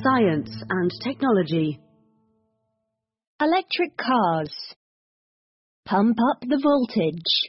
Science and technology. Electric cars. Pump up the voltage.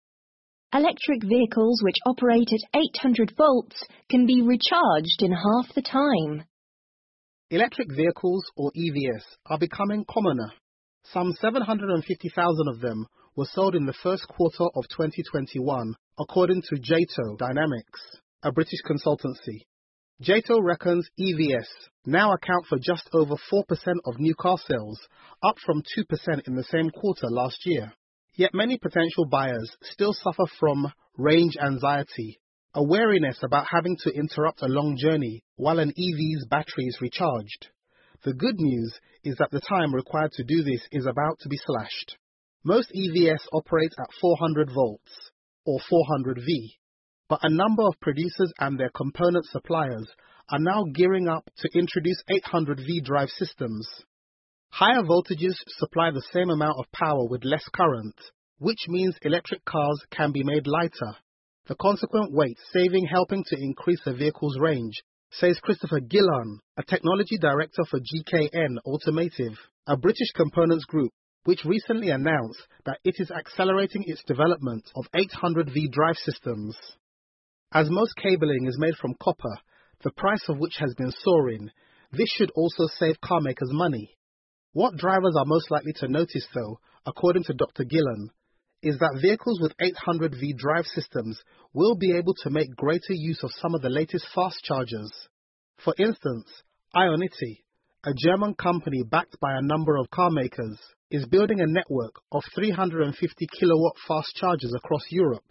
Electric vehicles which operate at 800 volts can be recharged in half the time. Electric vehicles, or EVs, are becoming commoner. Some 750,000 of them were sold in the first quarter of 2021, according to JATO Dynamics, a British consultancy. JATO reckons EVs now account for just over 4% of new car sales, up from 2% in the same quarter last year. Yet many potential buyers still suffer from range anxiety, a wariness about having to interrupt a long journey while an EV's battery is recharged. The good news is that the time required to do this is about to be slashed. Most EVs operate at 400 volts, or 400V, but a number of producers and their component suppliers are now gearing up to introduce 800V drive systems. Higher voltages supply the same amount of power with less current, which means electric cars can be made lighter. The consequent weight saving helping to increase a vehicle's range, says Christopher Gillan, a technology director for GKN Automotive, a British components group, which recently announced that it is accelerating its development of 800V drive systems. As most cabling is made from copper, the price of which has been soaring, this should also save car makers money. What drivers are most likely to notice, though, according to Dr. Gillan, is that vehicles with 800V drive systems will be able to make greater use of some of the latest fast chargers. For instance, Ionity, a German company backed by a number of car makers, is building a network of 350 kilowatt fast chargers across Europe.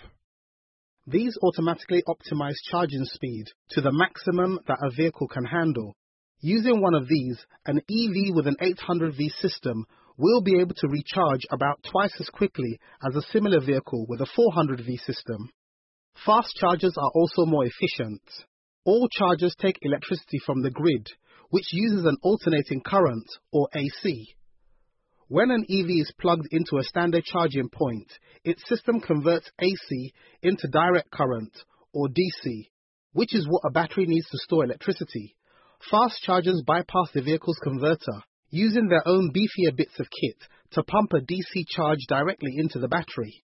These automatically optimize charging speed to the maximum that a vehicle can handle. Using one of these, an EV with an 800V system will be able to recharge about twice as quickly as a similar vehicle with a 400V system. Fast chargers are also more efficient. All chargers take electricity from the grid, which uses an alternating current, or AC. When an EV is plugged into a standard charging point, its system converts AC into direct current, or DC, which is what a battery needs to store electricity. Fast chargers bypass the vehicle's converter, using their own beefier bits of kit to pump a DC charge directly into the battery.